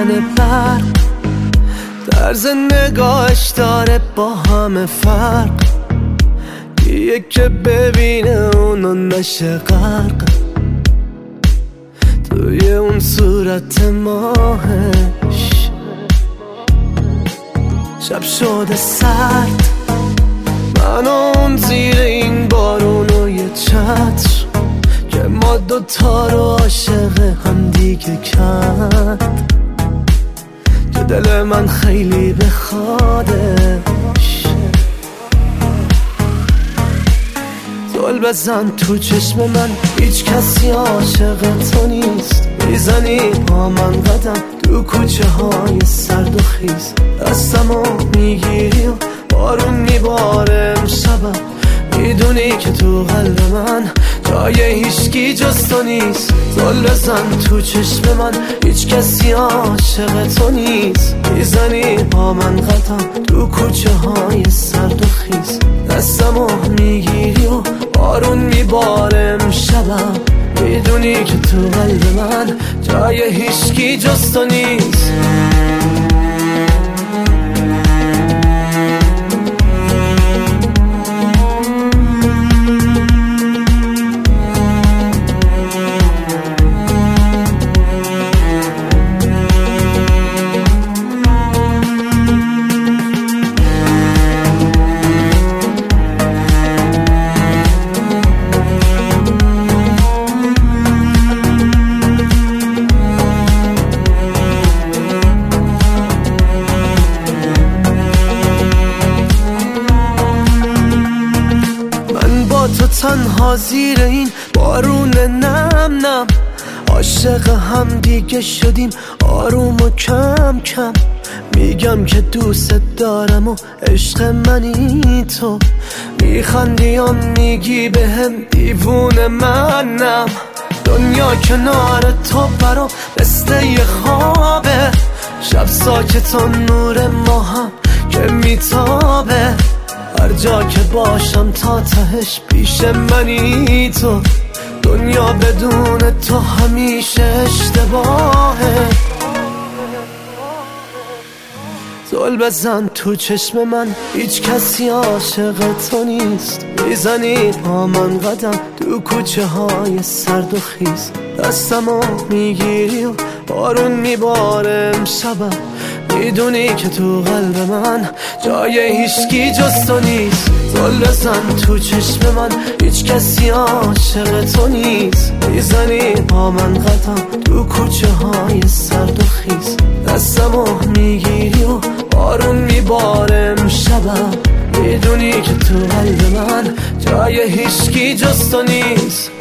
میزنه برق، طرز نگاهش داره با همه فرق. یه که ببینه اونو نشه غرق توی اون صورت ماهش. شب شده سرد، من اون زیر این بارون و یه چتر که ما دوتا رو عاشق هم دیگه کرد، که دل من خیلی بخوادش. زل بزن تو چشم من، هیچ کسی عاشق تو نیست. میزنی با من قدم تو کوچه های سرد و خیز، دستمو میگیری و بارون میباره امشبم. میدونی که تو قلب من جای هیچکی جز تو نیست. زل بزن تو چشم من، هیچ کسی عاشق تو نیست. میزنی با من قدم تو کوچه های سرد و خیز، دستمو میگیری و بارون میباره امشبم. میدونی که تو قلب من جای هیچکی جز تو نیست. تو تنها زیر این بارون نم نم، عاشق هم دیگه شدیم آروم و کم کم. میگم که دوست دارم و عشق منی تو، میخندی و میگی بهم دیوونه منم. دنیا کنار تو برام مثل یه خوابه، شب ساکت و نور ماهم که میتابه. هر جا که باشم تا تهش پیش منی تو، دنیا بدون تو همیشه اشتباهه. زل بزن تو چشم من، هیچ کسی عاشق تو نیست. میزنی با من قدم تو کوچه های سرد و خیز، دستمو میگیری و بارون میباره امشبم. میدونی که تو قلب من جای هیچکی جز تو نیست. زل بزن تو چشم من، هیچ کسی عاشق تو نیست. میزنی با من قدم تو کوچه های سرد و خیز، دستمو میگیری و بارون میباره امشبم. میدونی که تو قلب من جای هیچکی جز تو نیست.